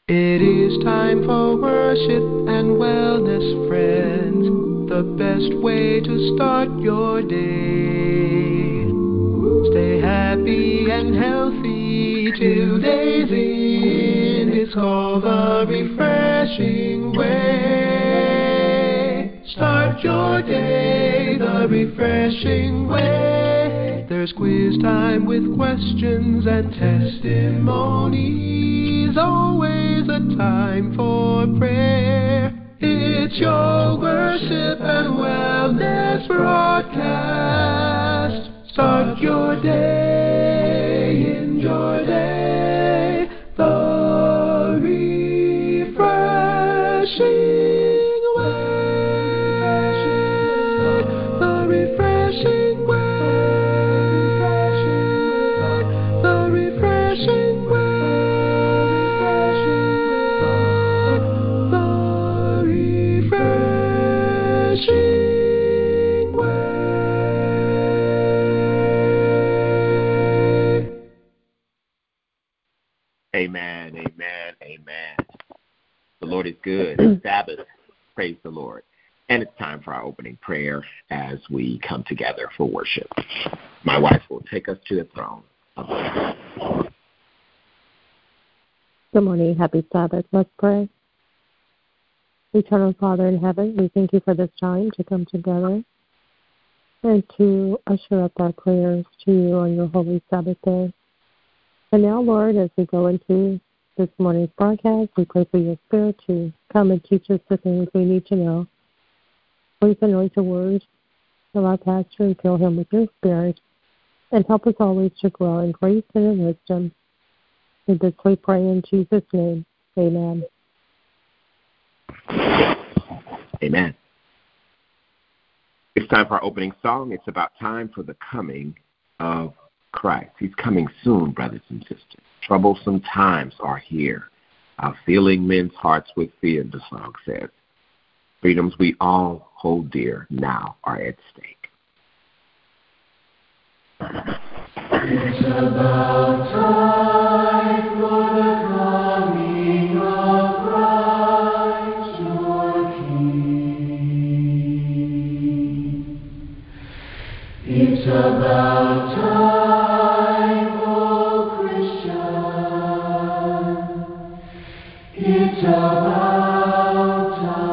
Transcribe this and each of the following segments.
It is time for worship and wellness, friends. The best way to start your day. Stay happy and healthy till day's end. It's called the refreshing way. Start your day the refreshing way. There's quiz time with questions and testimonies. Always a time for prayer. It's your worship and wellness broadcast. Start your day, in your day, the refreshing way, the refreshing way, the refreshing way, the refreshing way. Amen, amen, amen. The Lord is good. It's Sabbath. Praise the Lord. And it's time for our opening prayer as we come together for worship. My wife will take us to the throne of God. Good morning. Happy Sabbath. Let's pray. Eternal Father in heaven, we thank you for this time to come together and to usher up our prayers to you on your holy Sabbath day. And now, Lord, as we go into this morning's broadcast, we pray for your Spirit to come and teach us the things we need to know. Please anoint the words of our pastor and fill him with your Spirit, and help us always to grow in grace and in wisdom. In this we pray in Jesus' name. Amen. Amen. It's time for our opening song. It's about time for the coming of Christ. He's coming soon, brothers and sisters. Troublesome times are here. Filling men's hearts with fear, the song says. Freedoms we all hold dear now are at stake. It's about time for the coming of Christ, your King. It's about time, oh Christian. It's about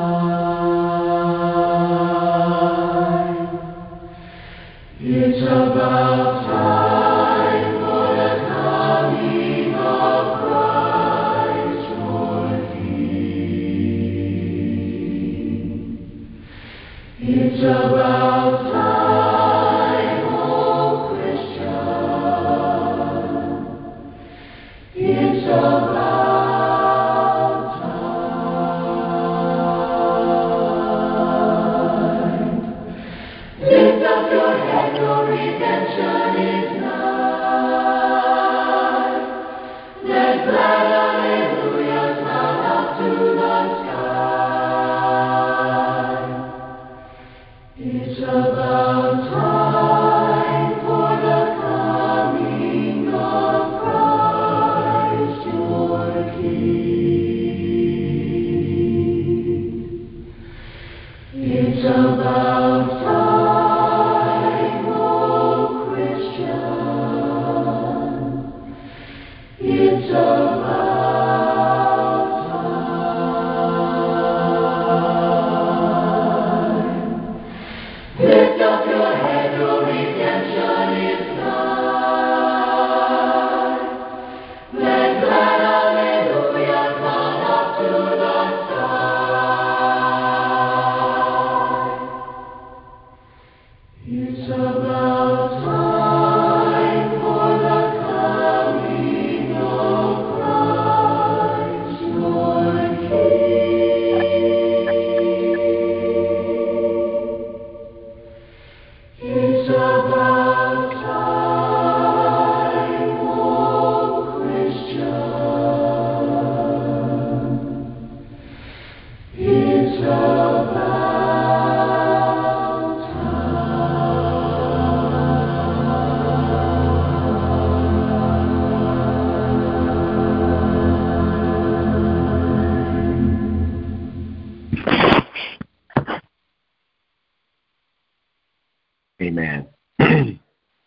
time. It's about time for the coming of Christ, your King. It's about time, oh Christian. It's about time. Lift up your head, your redemption is nigh. Let glad hallelujahs mount up to the sky. It's about time for the coming of Christ, your King. It's about time, oh Christian. It's about time. Lift up your head, your redemption is nigh. Let glad hallelujahs mount up to the sky. Amen. The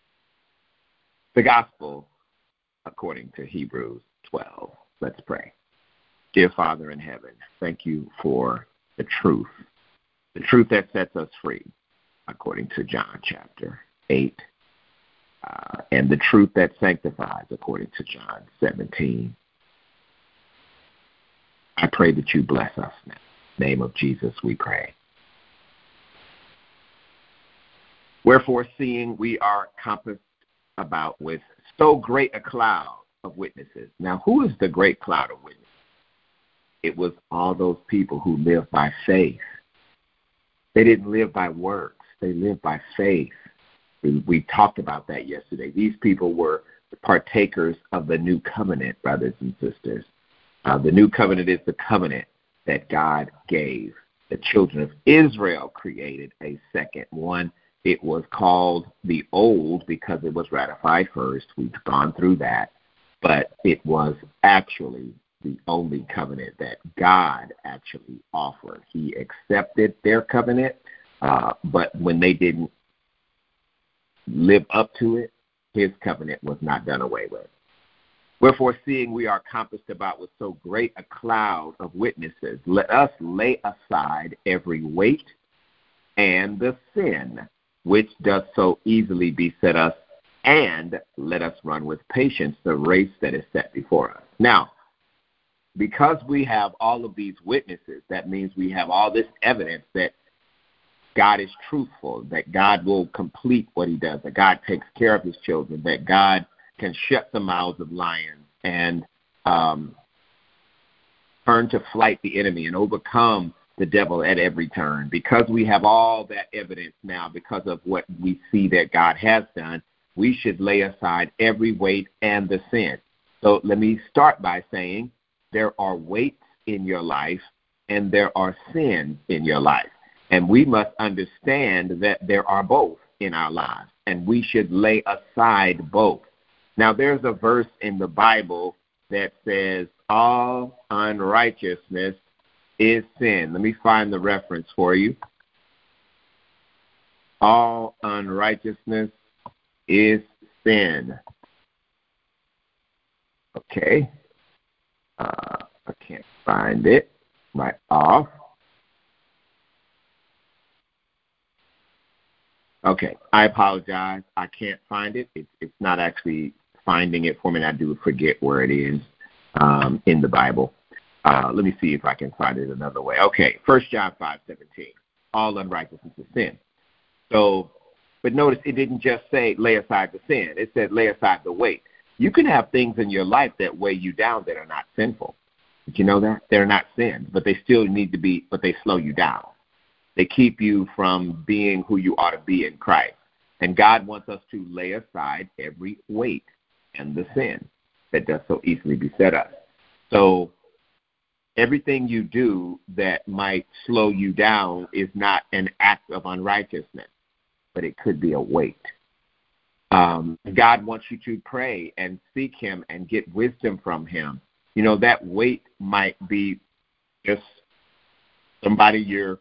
gospel according to Hebrews 12. Let's pray. Dear Father in heaven, thank you for the truth that sets us free, according to John chapter 8, and the truth that sanctifies, according to John 17. I pray that you bless us now. In the name of Jesus we pray. Wherefore, seeing we are compassed about with so great a cloud of witnesses. Now, who is the great cloud of witnesses? It was all those people who lived by faith. They didn't live by works. They lived by faith. We talked about that yesterday. These people were partakers of the new covenant, brothers and sisters. The new covenant is the covenant that God gave. The children of Israel created a second one. It was called the old because it was ratified first. We've gone through that. But it was actually the only covenant that God actually offered. He accepted their covenant, but when they didn't live up to it, his covenant was not done away with. Wherefore, seeing we are compassed about with so great a cloud of witnesses, let us lay aside every weight and the sin which does so easily beset us, and let us run with patience the race that is set before us. Now, because we have all of these witnesses, that means we have all this evidence that God is truthful, that God will complete what he does, that God takes care of his children, that God can shut the mouths of lions and turn to flight the enemy and overcome the devil at every turn. Because we have all that evidence now, because of what we see that God has done, we should lay aside every weight and the sin. So let me start by saying there are weights in your life and there are sins in your life. And we must understand that there are both in our lives, and we should lay aside both. Now, there's a verse in the Bible that says all unrighteousness is sin. Let me find the reference for you. All unrighteousness is sin. Okay. I can't find it. Right off. Okay. I apologize. I can't find it. It's not actually finding it for me, and I do forget where it is in the Bible. Let me see if I can find it another way. Okay, 1 John 5:17. All unrighteousness is sin. So, but notice it didn't just say lay aside the sin. It said lay aside the weight. You can have things in your life that weigh you down that are not sinful. Did you know that? They're not sin, but they still need to be, but they slow you down. They keep you from being who you ought to be in Christ. And God wants us to lay aside every weight and the sin that does so easily beset us. So everything you do that might slow you down is not an act of unrighteousness, but it could be a weight. God wants you to pray and seek him and get wisdom from him. You know, that weight might be just somebody you're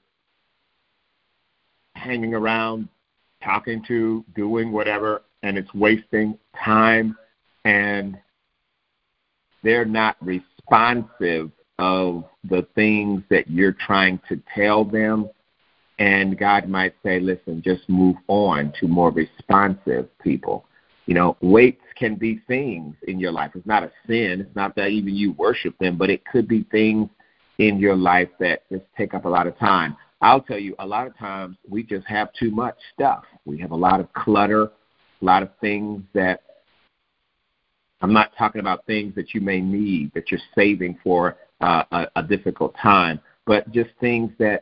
hanging around, talking to, doing whatever, and it's wasting time, and they're not responsive of the things that you're trying to tell them. And God might say, listen, just move on to more responsive people. You know, weights can be things in your life. It's not a sin. It's not that even you worship them, but it could be things in your life that just take up a lot of time. I'll tell you, a lot of times we just have too much stuff. We have a lot of clutter, a lot of things that, I'm not talking about things that you may need, that you're saving for a difficult time, but just things that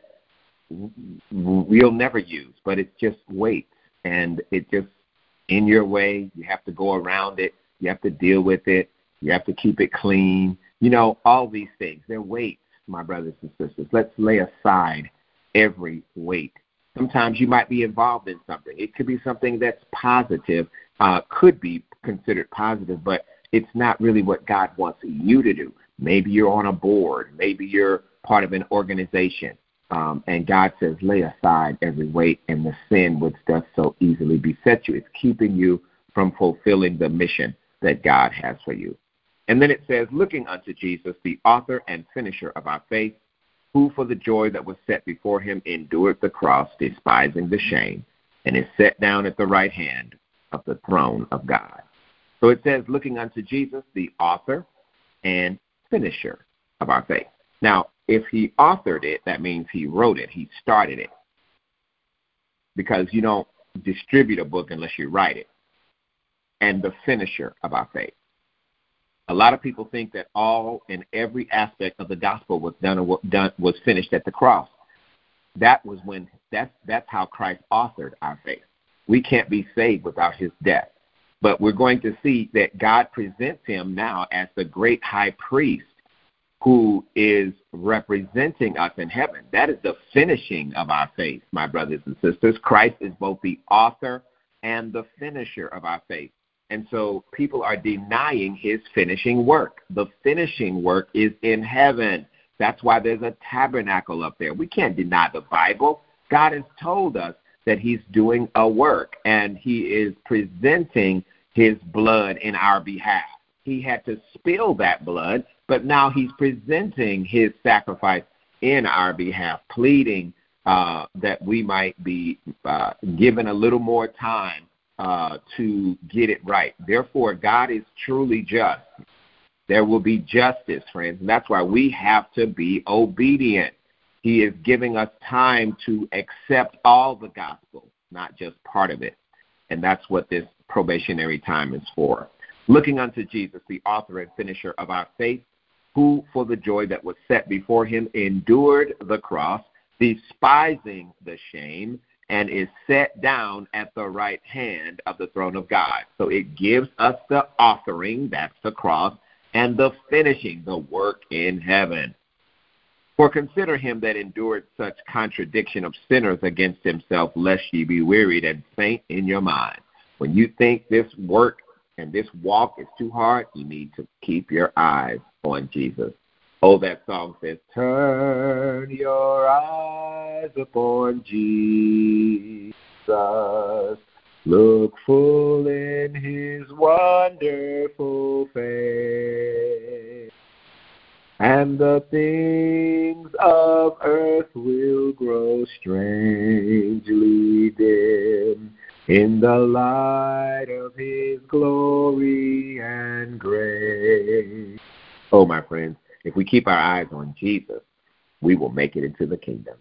we'll never use, but it's just weight, and it just in your way. You have to go around it. You have to deal with it. You have to keep it clean. You know, all these things. They're weights, my brothers and sisters. Let's lay aside every weight. Sometimes you might be involved in something. It could be something that's positive, could be considered positive, but it's not really what God wants you to do. Maybe you're on a board. Maybe you're part of an organization. And God says, lay aside every weight and the sin which does so easily beset you. It's keeping you from fulfilling the mission that God has for you. And then it says, looking unto Jesus, the author and finisher of our faith, who for the joy that was set before him endured the cross, despising the shame, and is set down at the right hand of the throne of God. So it says, looking unto Jesus, the author and finisher of our faith. Now, if he authored it, that means he wrote it, he started it. Because you don't distribute a book unless you write it. And the finisher of our faith. A lot of people think that all and every aspect of the gospel was was finished at the cross. That's how Christ authored our faith. We can't be saved without his death. But we're going to see that God presents him now as the great high priest who is representing us in heaven. That is the finishing of our faith, my brothers and sisters. Christ is both the author and the finisher of our faith. And so people are denying his finishing work. The finishing work is in heaven. That's why there's a tabernacle up there. We can't deny the Bible. God has told us that he's doing a work, and he is presenting his blood in our behalf. He had to spill that blood, but now he's presenting his sacrifice in our behalf, pleading that we might be given a little more time to get it right. Therefore, God is truly just. There will be justice, friends, and that's why we have to be obedient. He is giving us time to accept all the gospel, not just part of it. And that's what this probationary time is for. Looking unto Jesus, the author and finisher of our faith, who for the joy that was set before him endured the cross, despising the shame, and is set down at the right hand of the throne of God. So it gives us the authoring, that's the cross, and the finishing, the work in heaven. For consider him that endured such contradiction of sinners against himself, lest ye be wearied and faint in your mind. When you think this work and this walk is too hard, you need to keep your eyes on Jesus. Oh, that song says, turn your eyes upon Jesus. Look full in his wonderful face. And the things of earth will grow strangely dim in the light of his glory and grace. Oh, my friends, if we keep our eyes on Jesus, we will make it into the kingdom.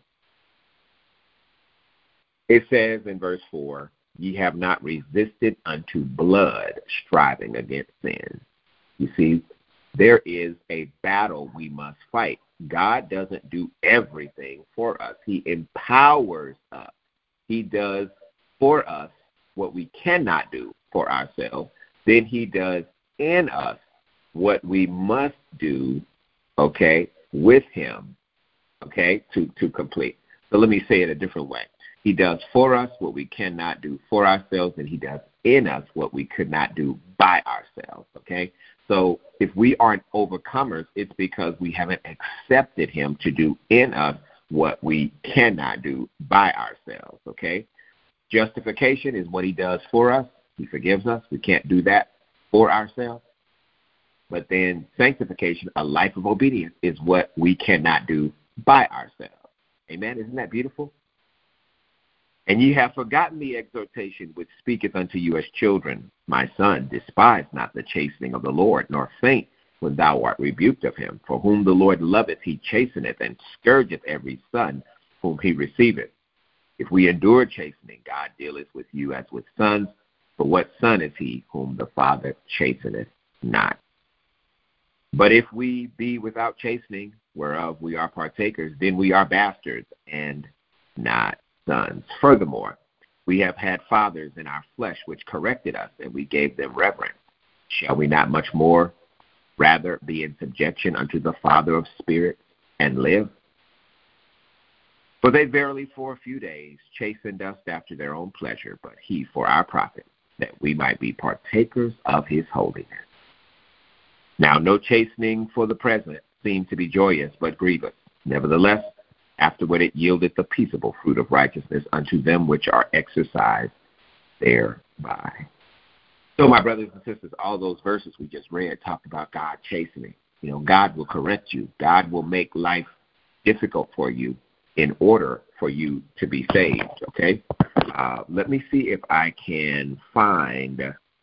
It says in verse 4, ye have not resisted unto blood, striving against sin. You see, there is a battle we must fight. God doesn't do everything for us. He empowers us. He does for us what we cannot do for ourselves. Then he does in us what we must do, okay, with him, okay, to complete. So let me say it a different way. He does for us what we cannot do for ourselves, and he does in us what we could not do by ourselves, okay? So if we aren't overcomers, it's because we haven't accepted him to do in us what we cannot do by ourselves, okay? Justification is what he does for us. He forgives us. We can't do that for ourselves. But then sanctification, a life of obedience, is what we cannot do by ourselves. Amen? Isn't that beautiful? And ye have forgotten the exhortation which speaketh unto you as children. My son, despise not the chastening of the Lord, nor faint when thou art rebuked of him. For whom the Lord loveth, he chasteneth, and scourgeth every son whom he receiveth. If we endure chastening, God dealeth with you as with sons. For what son is he whom the Father chasteneth not? But if we be without chastening, whereof we are partakers, then we are bastards and not sons. Furthermore, we have had fathers in our flesh which corrected us, and we gave them reverence. Shall we not much more rather be in subjection unto the Father of spirits and live? For they verily for a few days chastened us after their own pleasure, but he for our profit, that we might be partakers of his holiness. Now no chastening for the present seemed to be joyous, but grievous. Nevertheless, Afterward it yieldeth the peaceable fruit of righteousness unto them which are exercised thereby. So, my brothers and sisters, all those verses we just read talked about God chastening. You know, God will correct you. God will make life difficult for you in order for you to be saved, okay? Let me see if I can find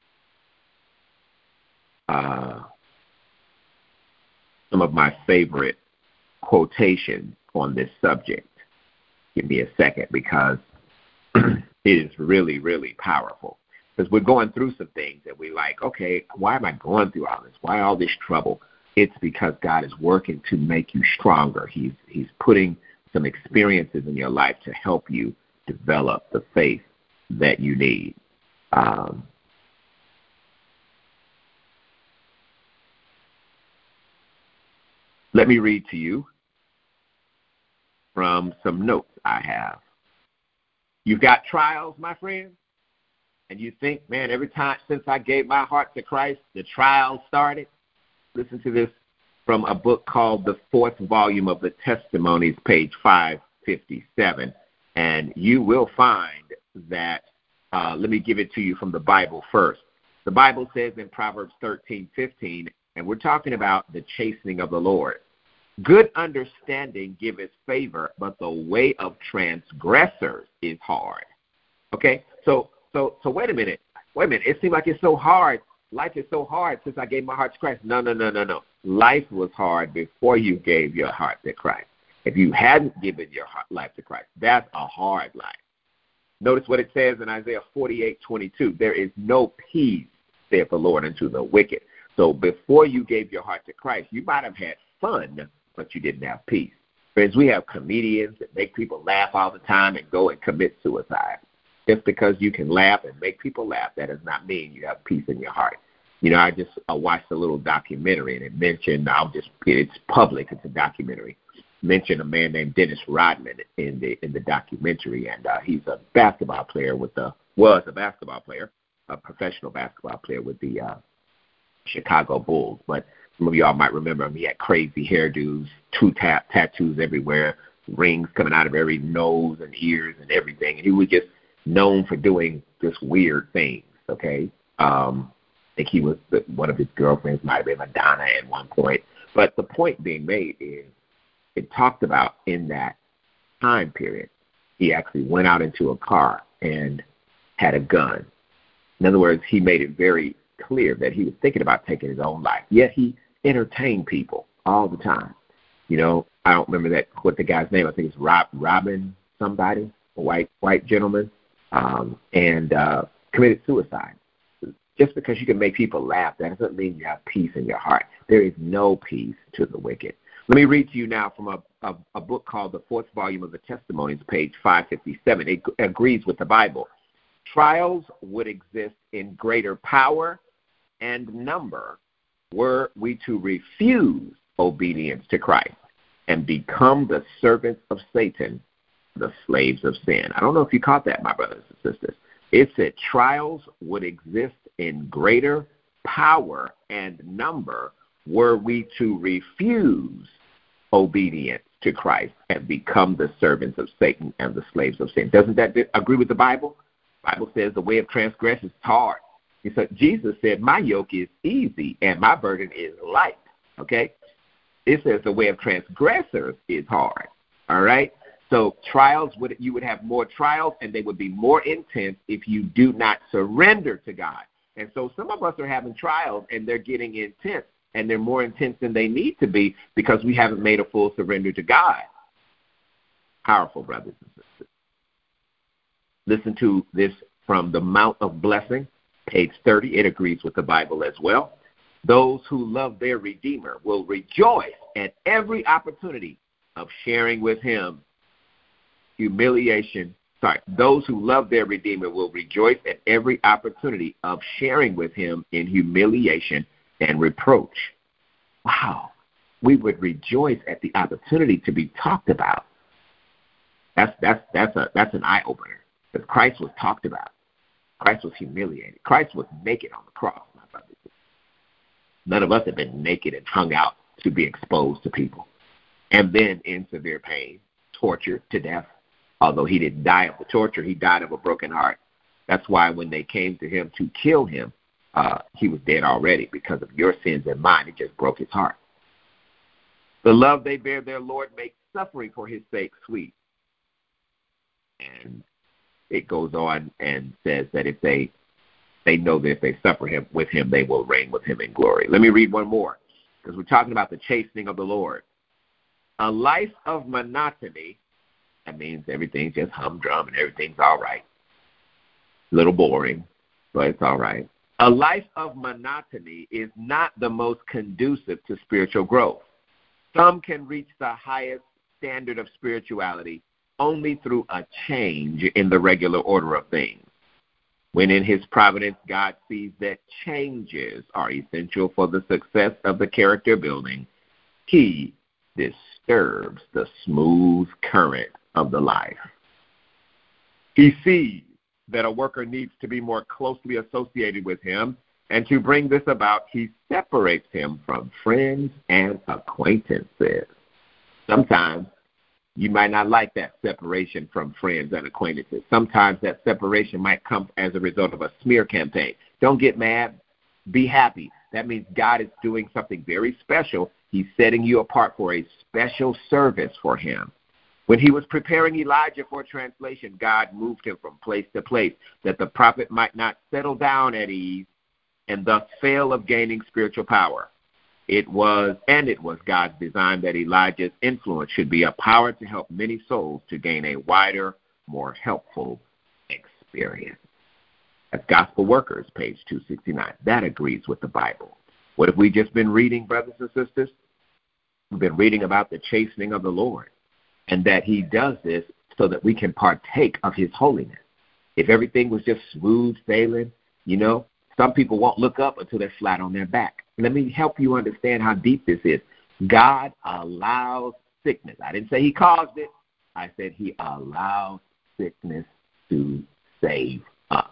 some of my favorite quotations on this subject. Give me a second, because it is really, really powerful. Because we're going through some things that we like, okay, why am I going through all this? Why all this trouble? It's because God is working to make you stronger. He's putting some experiences in your life to help you develop the faith that you need. Let me read to you from some notes I have. You've got trials, my friend, and you think, man, every time since I gave my heart to Christ, the trials started. Listen to this from a book called The Fourth Volume of the Testimonies, page 557, and you will find that, let me give it to you from the Bible first. The Bible says in Proverbs 13:15, and we're talking about the chastening of the Lord. Good understanding giveth favor, but the way of transgressors is hard. Okay, so wait a minute. It seems like it's so hard. Life is so hard since I gave my heart to Christ. No. Life was hard before you gave your heart to Christ. If you hadn't given your life to Christ, that's a hard life. Notice what it says in Isaiah 48:22. There is no peace, saith the Lord, unto the wicked. So before you gave your heart to Christ, you might have had fun, but you didn't have peace. Friends, we have comedians that make people laugh all the time and go and commit suicide. Just because you can laugh and make people laugh, that does not mean you have peace in your heart. You know, I just watched a little documentary, and it mentioned, it's public, it's a documentary, mentioned a man named Dennis Rodman in the documentary, and he's a basketball player was a basketball player, a professional basketball player with the Chicago Bulls. But some of y'all might remember him. He had crazy hairdos, tattoos everywhere, rings coming out of every nose and ears and everything, and he was just known for doing just weird things, okay? I think he was one of his girlfriends might have been Madonna at one point. But the point being made is it talked about in that time period, he actually went out into a car and had a gun. In other words, he made it very clear that he was thinking about taking his own life, yet he entertained people all the time. You know, I don't remember what the guy's name, I think it's Robin somebody, a white gentleman, and committed suicide. Just because you can make people laugh, that doesn't mean you have peace in your heart. There is no peace to the wicked. Let me read to you now from a book called The Fourth Volume of the Testimonies, page 557. It agrees with the Bible. Trials would exist in greater power and number were we to refuse obedience to Christ and become the servants of Satan, the slaves of sin. I don't know if you caught that, my brothers and sisters. It said trials would exist in greater power and number were we to refuse obedience to Christ and become the servants of Satan and the slaves of sin. Doesn't that agree with the Bible? The Bible says the way of transgression is hard. Jesus said, my yoke is easy and my burden is light, okay? It says the way of transgressors is hard, all right? So you would have more trials, and they would be more intense if you do not surrender to God. And so some of us are having trials, and they're getting intense, and they're more intense than they need to be because we haven't made a full surrender to God. Powerful, brothers and sisters. Listen to this from the Mount of Blessing, page 30. It agrees with the Bible as well. Those who love their Redeemer will rejoice at every opportunity of sharing with him those who love their Redeemer will rejoice at every opportunity of sharing with him in humiliation and reproach. Wow. We would rejoice at the opportunity to be talked about. That's an eye-opener. Because Christ was talked about. Christ was humiliated. Christ was naked on the cross, my brothers. None of us have been naked and hung out to be exposed to people. And then in severe pain, tortured to death. Although he didn't die of the torture, he died of a broken heart. That's why when they came to him to kill him, he was dead already because of your sins and mine. It just broke his heart. The love they bear their Lord makes suffering for his sake sweet. And it goes on and says that if they know that if they suffer with him, they will reign with him in glory. Let me read one more, because we're talking about the chastening of the Lord. A life of monotony, that means everything's just humdrum and everything's all right. A little boring, but it's all right. A life of monotony is not the most conducive to spiritual growth. Some can reach the highest standard of spirituality only through a change in the regular order of things. When in his providence, God sees that changes are essential for the success of the character building, he disturbs the smooth current of the life. He sees that a worker needs to be more closely associated with him, and to bring this about, he separates him from friends and acquaintances. Sometimes you might not like that separation from friends and acquaintances. Sometimes that separation might come as a result of a smear campaign. Don't get mad. Be happy. That means God is doing something very special. He's setting you apart for a special service for him. When he was preparing Elijah for translation, God moved him from place to place that the prophet might not settle down at ease and thus fail of gaining spiritual power. It was God's design that Elijah's influence should be a power to help many souls to gain a wider, more helpful experience. That's Gospel Workers, page 269. That agrees with the Bible. What have we just been reading, brothers and sisters? We've been reading about the chastening of the Lord, and that he does this so that we can partake of his holiness. If everything was just smooth sailing, some people won't look up until they're flat on their back. Let me help you understand how deep this is. God allows sickness. I didn't say he caused it. I said he allows sickness to save us.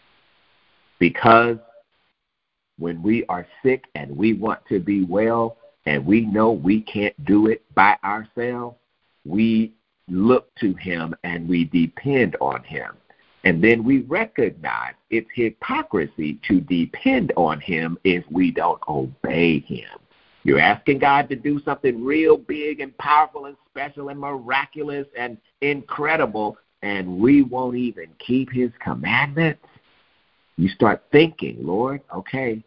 Because when we are sick and we want to be well and we know we can't do it by ourselves, we look to him and we depend on him. And then we recognize it's hypocrisy to depend on him if we don't obey him. You're asking God to do something real big and powerful and special and miraculous and incredible, and we won't even keep his commandments. You start thinking, Lord, okay,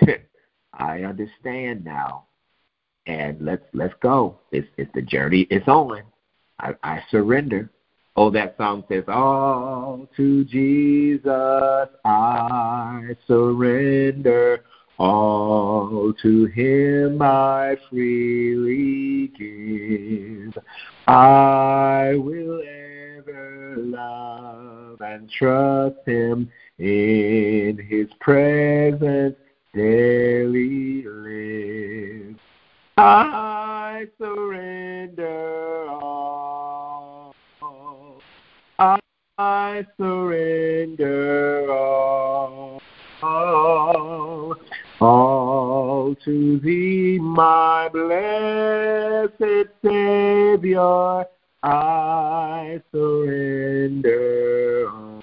I understand now, and let's go. It's the journey. It's on. I surrender. Oh, that song says, all to Jesus I surrender, all to him I freely give. I will ever love and trust him, in his presence daily live. I surrender all. I surrender all to thee, my blessed Savior. I surrender all.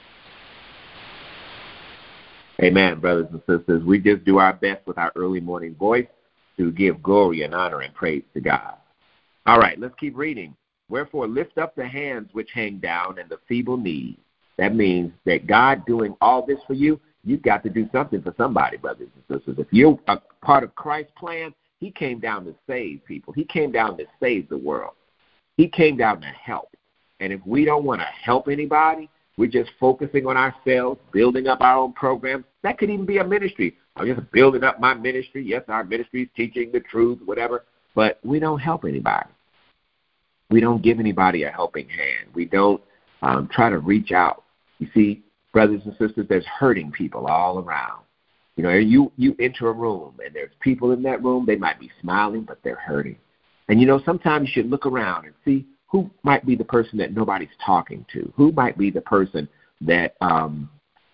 Amen, brothers and sisters. We just do our best with our early morning voice to give glory and honor and praise to God. All right, let's keep reading. Wherefore, lift up the hands which hang down and the feeble knees. That means that God doing all this for you, you've got to do something for somebody, brothers and sisters. If you're a part of Christ's plan, he came down to save people. He came down to save the world. He came down to help. And if we don't want to help anybody, we're just focusing on ourselves, building up our own programs. That could even be a ministry. I'm just building up my ministry. Yes, our ministry is teaching the truth, whatever. But we don't help anybody. We don't give anybody a helping hand. We don't try to reach out. You see, brothers and sisters, there's hurting people all around. You enter a room, and there's people in that room. They might be smiling, but they're hurting. And, sometimes you should look around and see who might be the person that nobody's talking to, who might be the person that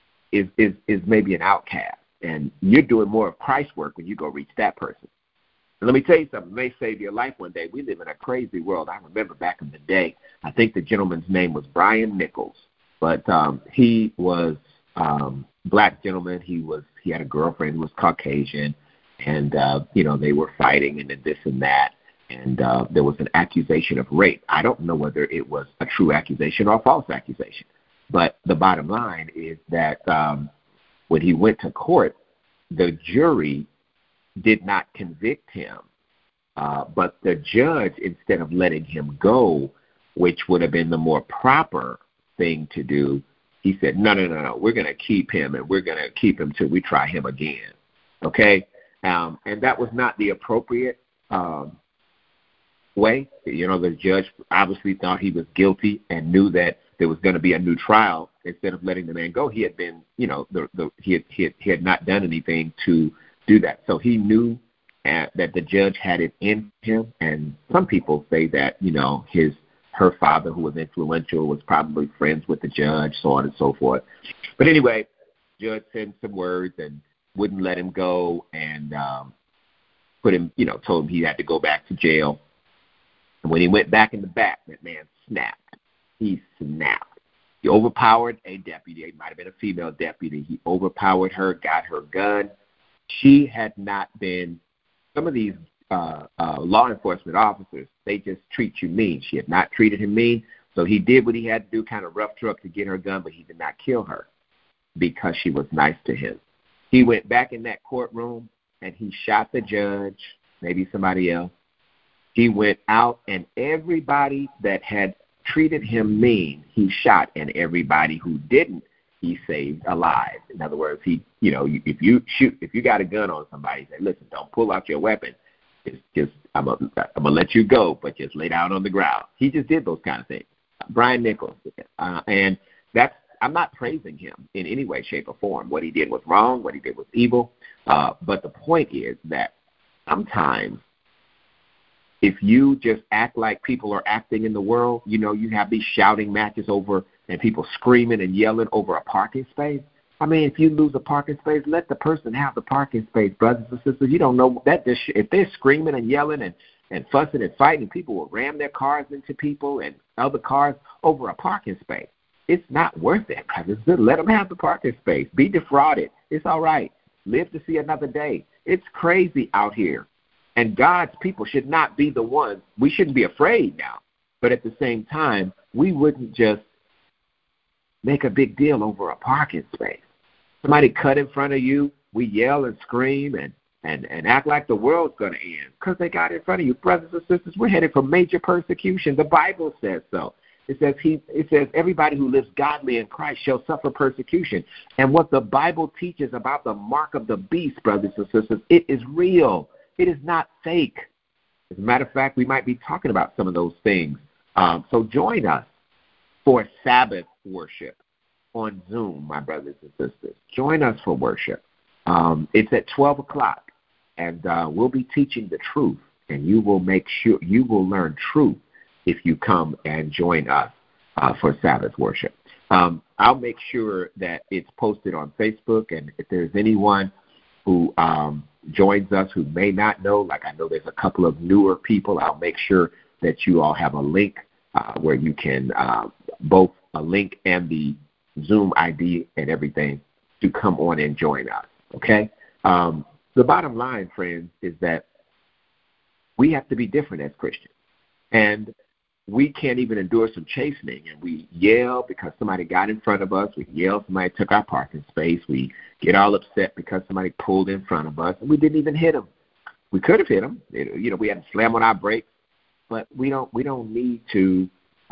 is maybe an outcast. And you're doing more of Christ's work when you go reach that person. And let me tell you something, it may save your life one day. We live in a crazy world. I remember back in the day, I think the gentleman's name was Brian Nichols, but he was black gentleman. He had a girlfriend who was Caucasian, and they were fighting and this and that, and there was an accusation of rape. I don't know whether it was a true accusation or a false accusation, but the bottom line is that when he went to court, the jury did not convict him, but the judge, instead of letting him go, which would have been the more proper thing to do, he said, no, we're going to keep him, and we're going to keep him till we try him again, okay? And that was not the appropriate way. The judge obviously thought he was guilty and knew that there was going to be a new trial. Instead of letting the man go, he had been, he had not done anything to do that. So he knew that the judge had it in him, and some people say that, her father, who was influential, was probably friends with the judge, so on and so forth. But anyway, judge said some words and wouldn't let him go, and put him, told him he had to go back to jail. And when he went back in the back, that man snapped. He snapped. He overpowered a deputy. It might have been a female deputy. He overpowered her, got her gun. She had not been, some of these law enforcement officers, they just treat you mean. She had not treated him mean, so he did what he had to do, kind of rough truck to get her gun, but he did not kill her because she was nice to him. He went back in that courtroom, and he shot the judge, maybe somebody else. He went out, and everybody that had treated him mean, he shot, and everybody who didn't, he saved alive. In other words, if you got a gun on somebody, say, listen, don't pull out your weapon. Just I'm gonna let you go, but just lay down on the ground. He just did those kind of things. Brian Nichols, and I'm not praising him in any way, shape, or form. What he did was wrong. What he did was evil. But the point is that sometimes, if you just act like people are acting in the world, you have these shouting matches over and people screaming and yelling over a parking space. I mean, if you lose a parking space, let the person have the parking space, brothers and sisters. You don't know that if they're screaming and yelling and fussing and fighting, people will ram their cars into people and other cars over a parking space. It's not worth it, brothers. Let them have the parking space. Be defrauded. It's all right. Live to see another day. It's crazy out here. And God's people should not be the ones. We shouldn't be afraid now. But at the same time, we wouldn't just make a big deal over a parking space. Somebody cut in front of you, we yell and scream and act like the world's going to end because they got in front of you. Brothers and sisters, we're headed for major persecution. The Bible says so. It says everybody who lives godly in Christ shall suffer persecution. And what the Bible teaches about the mark of the beast, brothers and sisters, it is real. It is not fake. As a matter of fact, we might be talking about some of those things. So join us for Sabbath worship on Zoom, my brothers and sisters. Join us for worship. It's at 12 o'clock, and we'll be teaching the truth, and you will learn truth if you come and join us for Sabbath worship. I'll make sure that it's posted on Facebook, and if there's anyone who joins us who may not know, like I know there's a couple of newer people, I'll make sure that you all have a link where you can both a link and the Zoom ID and everything to come on and join us, okay? The bottom line, friends, is that we have to be different as Christians. And we can't even endure some chastening, and we yell because somebody got in front of us. We yell somebody took our parking space. We get all upset because somebody pulled in front of us, and we didn't even hit them. We could have hit them. We had to slam on our brakes, but we don't need to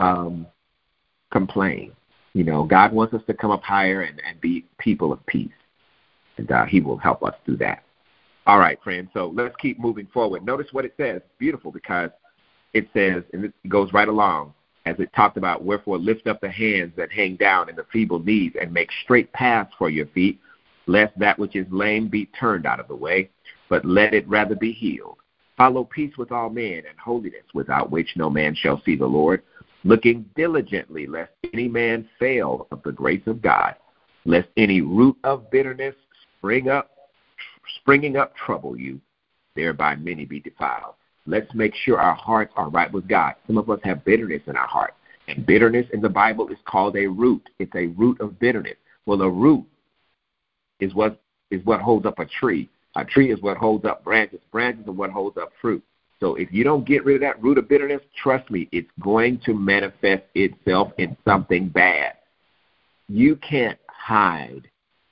complain. God wants us to come up higher and be people of peace, and He will help us do that. All right, friends, so let's keep moving forward. Notice what it says. It's beautiful because it says, and it goes right along, as it talked about, wherefore lift up the hands that hang down and the feeble knees and make straight paths for your feet, lest that which is lame be turned out of the way, but let it rather be healed. Follow peace with all men and holiness, without which no man shall see the Lord, looking diligently lest any man fail of the grace of God, lest any root of bitterness springing up trouble you, thereby many be defiled. Let's make sure our hearts are right with God. Some of us have bitterness in our heart. And bitterness in the Bible is called a root. It's a root of bitterness. Well, a root is what holds up a tree. A tree is what holds up branches. Branches are what holds up fruit. So if you don't get rid of that root of bitterness, trust me, it's going to manifest itself in something bad. You can't hide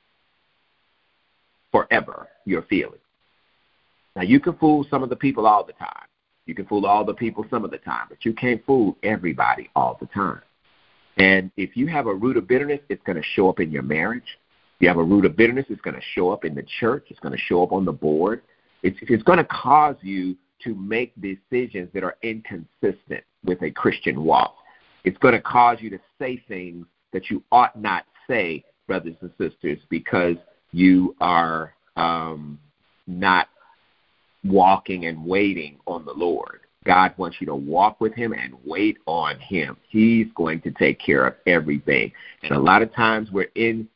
forever your feelings. Now, you can fool some of the people all the time. You can fool all the people some of the time, but you can't fool everybody all the time. And if you have a root of bitterness, it's going to show up in your marriage. If you have a root of bitterness, it's going to show up in the church. It's going to show up on the board. It's going to cause you to make decisions that are inconsistent with a Christian walk. It's going to cause you to say things that you ought not say, brothers and sisters, because you are not walking and waiting on the Lord. God wants you to walk with him and wait on him. He's going to take care of everything. And a lot of times we're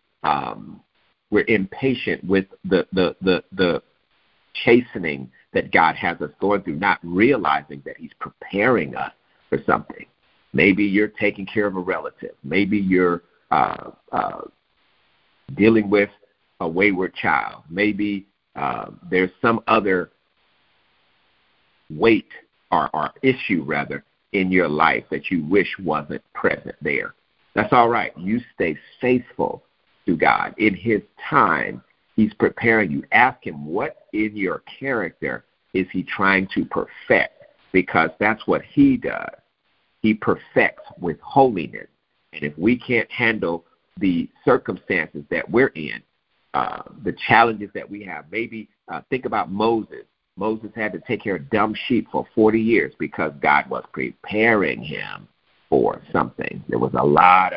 impatient with the chastening that God has us going through, not realizing that he's preparing us for something. Maybe you're taking care of a relative. Maybe you're dealing with a wayward child. Maybe there's some other weight or issue, rather, in your life that you wish wasn't present there. That's all right. You stay faithful to God. In his time, he's preparing you. Ask him, what in your character is he trying to perfect? Because that's what he does. He perfects with holiness. And if we can't handle the circumstances that we're in, the challenges that we have, maybe think about Moses. Moses had to take care of dumb sheep for 40 years because God was preparing him for something. There was a lot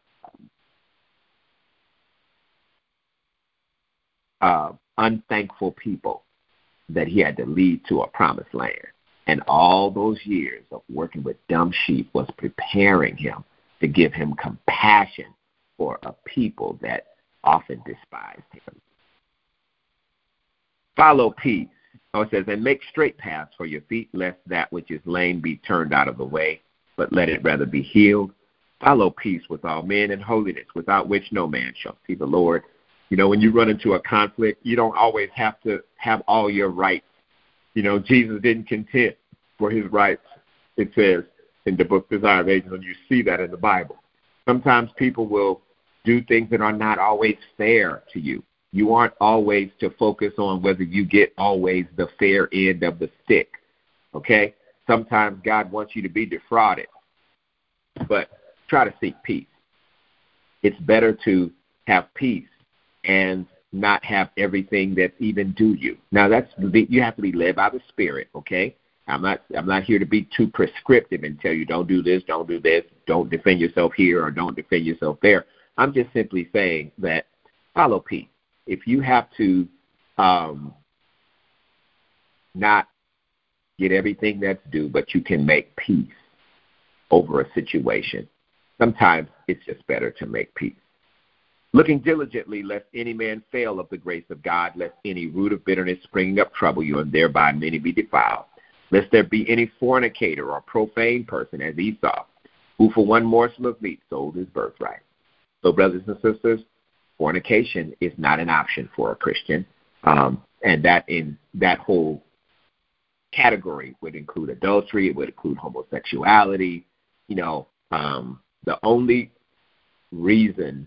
of unthankful people that he had to lead to a promised land. And all those years of working with dumb sheep was preparing him to give him compassion for a people that often despised him. Follow peace. Oh, it says, and make straight paths for your feet, lest that which is lame be turned out of the way, but let it rather be healed. Follow peace with all men and holiness, without which no man shall see the Lord. You know, when you run into a conflict, you don't always have to have all your rights. You know, Jesus didn't contend for his rights, it says in the book Desire of Ages, and you see that in the Bible. Sometimes people will do things that are not always fair to you. You aren't always to focus on whether you get always the fair end of the stick, okay? Sometimes God wants you to be defrauded, but try to seek peace. It's better to have peace and not have everything that's even due you. Now, you have to be led by the Spirit, okay? I'm not here to be too prescriptive and tell you don't do this, don't defend yourself here, or don't defend yourself there. I'm just simply saying that follow peace. If you have to not get everything that's due, but you can make peace over a situation, sometimes it's just better to make peace. Looking diligently, lest any man fail of the grace of God, lest any root of bitterness springing up trouble you, and thereby many be defiled. Lest there be any fornicator or profane person, as Esau, who for one morsel of meat sold his birthright. So, brothers and sisters, fornication is not an option for a Christian, and that whole category would include adultery. It would include homosexuality. You know, the only reason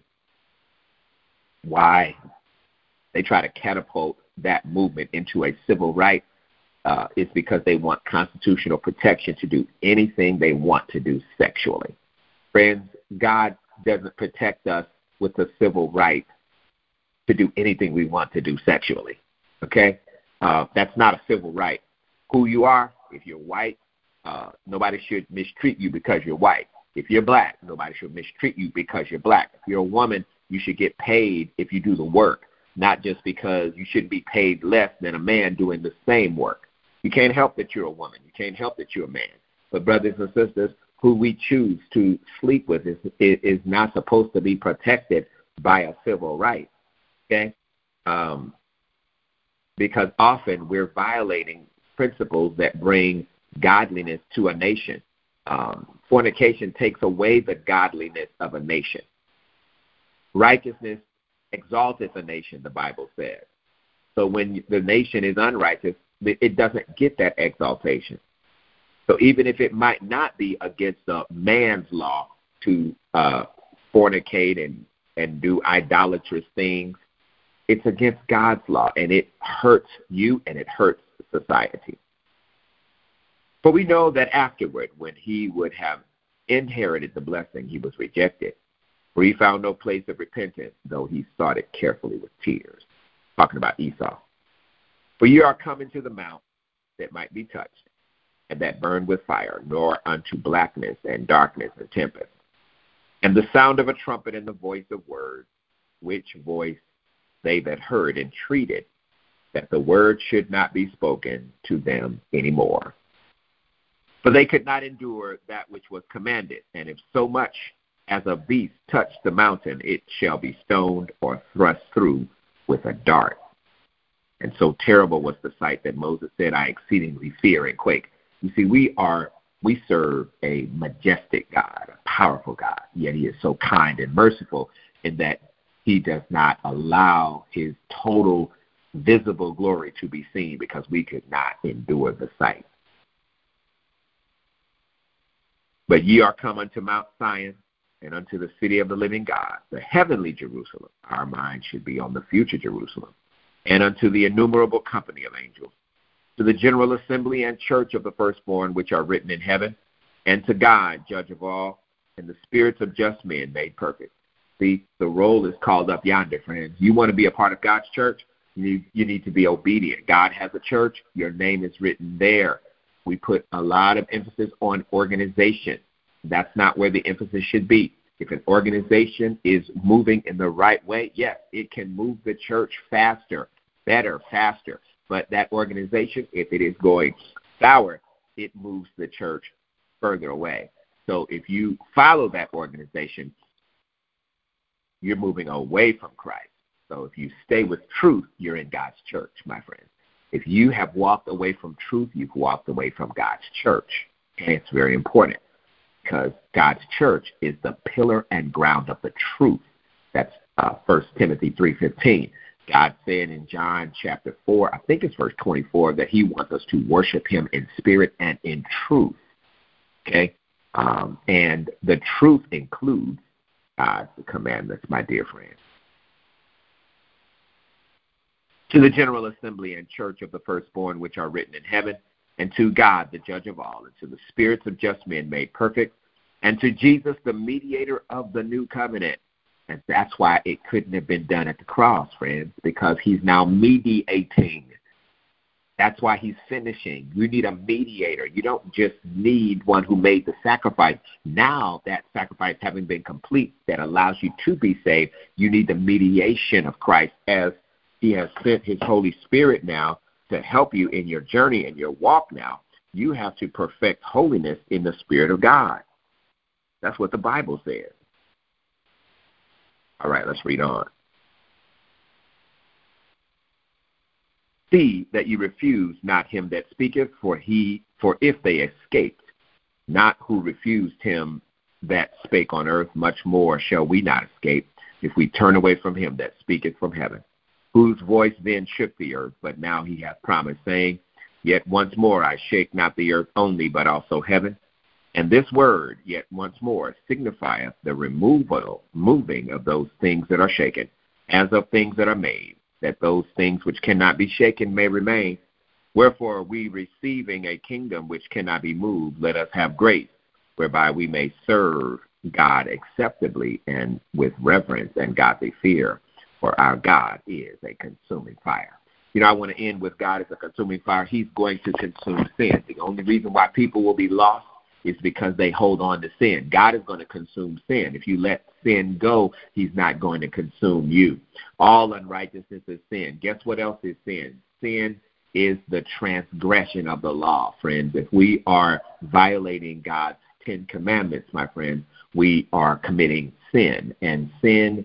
why they try to catapult that movement into a civil right is because they want constitutional protection to do anything they want to do sexually. Friends, God doesn't protect us with the civil right to do anything we want to do sexually, okay? That's not a civil right. Who you are, if you're white, nobody should mistreat you because you're white. If you're black, nobody should mistreat you because you're black. If you're a woman, you should get paid if you do the work, not just because you shouldn't be paid less than a man doing the same work. You can't help that you're a woman. You can't help that you're a man. But brothers and sisters, who we choose to sleep with is not supposed to be protected by a civil right. Okay? because often we're violating principles that bring godliness to a nation. Fornication takes away the godliness of a nation. Righteousness exalteth a nation, the Bible says. So when the nation is unrighteous, it doesn't get that exaltation. So even if it might not be against a man's law to fornicate and do idolatrous things, it's against God's law, and it hurts you and it hurts society. But we know that afterward, when he would have inherited the blessing, he was rejected, for he found no place of repentance, though he sought it carefully with tears. Talking about Esau. For you are coming to the mount that might be touched, and that burned with fire, nor unto blackness and darkness and tempest, and the sound of a trumpet and the voice of words, which voice they that heard entreated that the word should not be spoken to them any more. For they could not endure that which was commanded, and if so much as a beast touch the mountain, it shall be stoned or thrust through with a dart. And so terrible was the sight that Moses said, I exceedingly fear and quake. You see, we serve a majestic God, a powerful God, yet he is so kind and merciful in that he does not allow his total visible glory to be seen, because we could not endure the sight. But ye are come unto Mount Zion, and unto the city of the living God, the heavenly Jerusalem. Our mind should be on the future Jerusalem. And unto the innumerable company of angels, to the general assembly and church of the firstborn which are written in heaven, and to God, judge of all, and the spirits of just men made perfect. See, the roll is called up yonder, friends. You want to be a part of God's church? You need to be obedient. God has a church. Your name is written there. We put a lot of emphasis on organization. That's not where the emphasis should be. If an organization is moving in the right way, yes, it can move the church faster, better, faster. But that organization, if it is going sour, it moves the church further away. So if you follow that organization, you're moving away from Christ. So if you stay with truth, you're in God's church, my friends. If you have walked away from truth, you've walked away from God's church. And it's very important, because God's church is the pillar and ground of the truth. That's 1 Timothy 3:15. God said in John chapter 4, I think it's verse 24, that he wants us to worship him in spirit and in truth. Okay? And the truth includes God's commandments, my dear friends. To the general assembly and church of the firstborn which are written in heaven, and to God, the judge of all, and to the spirits of just men made perfect, and to Jesus, the mediator of the new covenant. And that's why it couldn't have been done at the cross, friends, because he's now mediating. That's why he's finishing. You need a mediator. You don't just need one who made the sacrifice. Now that sacrifice having been complete that allows you to be saved, you need the mediation of Christ, as he has sent his Holy Spirit now to help you in your journey and your walk now. You have to perfect holiness in the Spirit of God. That's what the Bible says. All right, let's read on. See that you refuse not him that speaketh, for if they escaped not who refused him that spake on earth, much more shall we not escape, if we turn away from him that speaketh from heaven, whose voice then shook the earth, but now he hath promised, saying, Yet once more I shake not the earth only, but also heaven. And this word, yet once more, signifieth the moving of those things that are shaken, as of things that are made, that those things which cannot be shaken may remain. Wherefore we, receiving a kingdom which cannot be moved, let us have grace, whereby we may serve God acceptably and with reverence and godly fear, for our God is a consuming fire. You know, I want to end with God as a consuming fire. He's going to consume sin. The only reason why people will be lost is because they hold on to sin. God is going to consume sin. If you let sin go, he's not going to consume you. All unrighteousness is sin. Guess what else is sin? Sin is the transgression of the law, friends. If we are violating God's 10 commandments, my friends, we are committing sin. And sin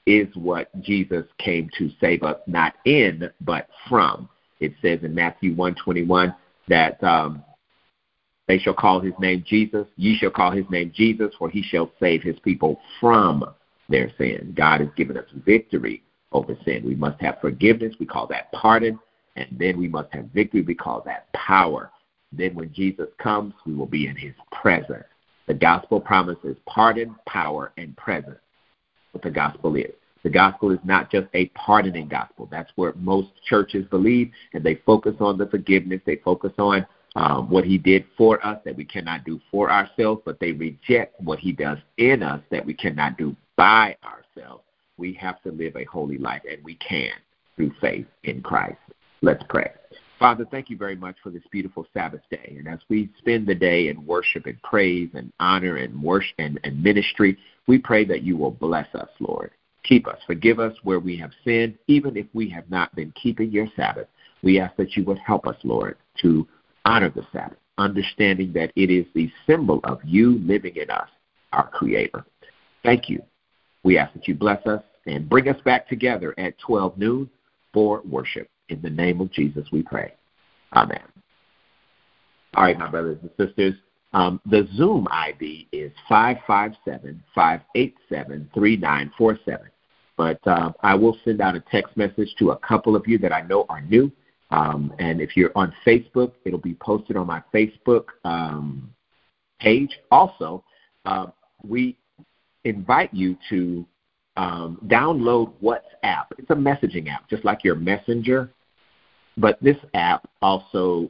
is what Jesus came to save us, not in, but from. It says in Matthew 1:21 that they shall call his name Jesus. Ye shall call his name Jesus, for he shall save his people from their sin. God has given us victory over sin. We must have forgiveness. We call that pardon. And then we must have victory. We call that power. Then when Jesus comes, we will be in his presence. The gospel promises pardon, power, and presence. What the gospel is. The gospel is not just a pardoning gospel. That's where most churches believe, and they focus on the forgiveness. They focus on what he did for us that we cannot do for ourselves, but they reject what he does in us that we cannot do by ourselves. We have to live a holy life, and we can through faith in Christ. Let's pray. Father, thank you very much for this beautiful Sabbath day. And as we spend the day in worship and praise and honor and worship and ministry, we pray that you will bless us, Lord. Keep us. Forgive us where we have sinned, even if we have not been keeping your Sabbath. We ask that you would help us, Lord, to honor the Sabbath, understanding that it is the symbol of you living in us, our Creator. Thank you. We ask that you bless us and bring us back together at 12 noon for worship. In the name of Jesus, we pray. Amen. All right, my brothers and sisters, the Zoom ID is 557-587-3947. But I will send out a text message to a couple of you that I know are new. And if you're on Facebook, it'll be posted on my Facebook page. Also, we invite you to download WhatsApp. It's a messaging app, just like your Messenger. But this app also,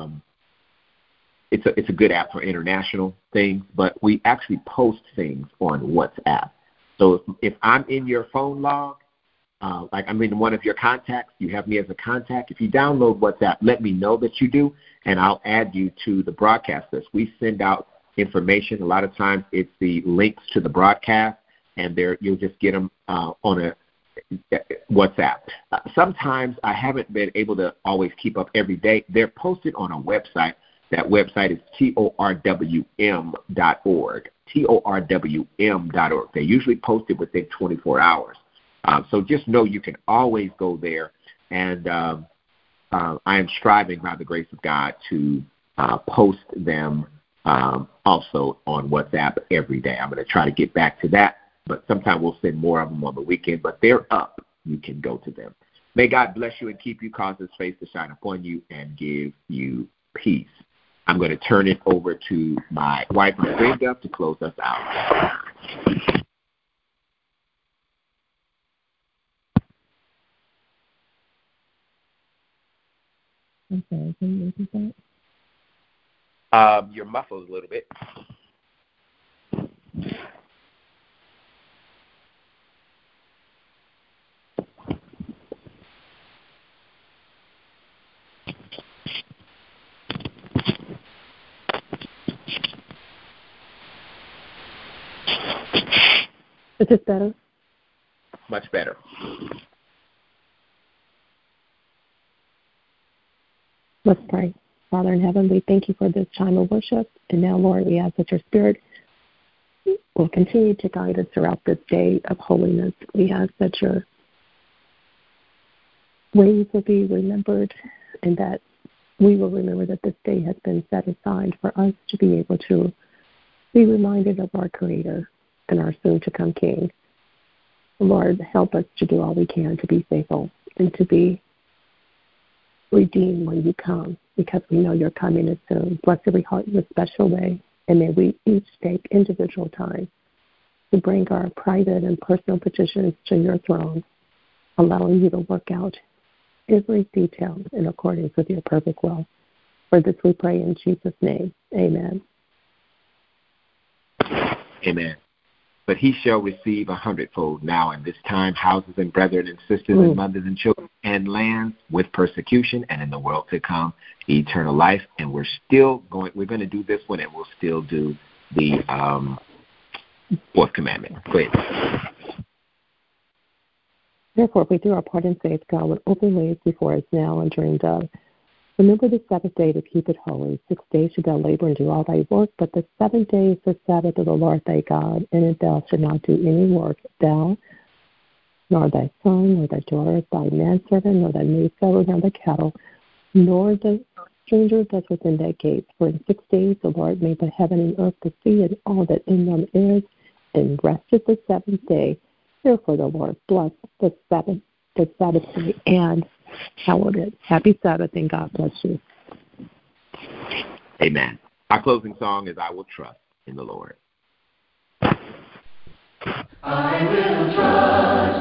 it's a good app for international things, but we actually post things on WhatsApp. So if I'm in your phone log, like I'm in one of your contacts, you have me as a contact, if you download WhatsApp, let me know that you do, and I'll add you to the broadcast list. We send out information. A lot of times it's the links to the broadcast, and there you'll just get them on a WhatsApp. Sometimes I haven't been able to always keep up every day. They're posted on a website. That website is torwm.org. torwm.org. They're usually posted within 24 hours. So just know you can always go there. And I am striving, by the grace of God, to post them also on WhatsApp every day. I'm going to try to get back to that. But sometimes we'll send more of them on the weekend. But they're up. You can go to them. May God bless you and keep you, cause his face to shine upon you, and give you peace. I'm going to turn it over to my wife, Brenda, to close us out. I'm sorry, can you repeat that? You're muffled a little bit. Is this better? Much better. Let's pray. Father in heaven, we thank you for this time of worship. And now, Lord, we ask that your Spirit will continue to guide us throughout this day of holiness. We ask that your ways will be remembered, and that we will remember that this day has been set aside for us to be able to be reminded of our Creator and our soon-to-come King. Lord, help us to do all we can to be faithful and to be redeemed when you come, because we know your coming is soon. Bless every heart in a special way, and may we each take individual time to bring our private and personal petitions to your throne, allowing you to work out every detail in accordance with your perfect will. For this we pray in Jesus' name. Amen. Amen. But he shall receive 100-fold now in this time, houses and brethren and sisters and mothers and children and lands with persecution, and in the world to come, eternal life. And we're going to do this one, and we'll still do the fourth commandment. Go ahead. Therefore, if we do our part in faith, God will open ways before us now and during the Remember the Sabbath day to keep it holy. 6 days shalt thou labor and do all thy work, but the 7th day is the Sabbath of the Lord thy God, and in it thou shalt not do any work, thou, nor thy son, nor thy daughter, thy manservant, nor thy maidservant, nor the cattle, nor the stranger that's within thy gates. For in 6 days the Lord made the heaven and earth, the sea, and all that in them is, and rested the seventh day. Therefore the Lord blessed the Sabbath day, and hallowed it. Happy Sabbath, and God bless you. Amen. Our closing song is I Will Trust in the Lord. I will trust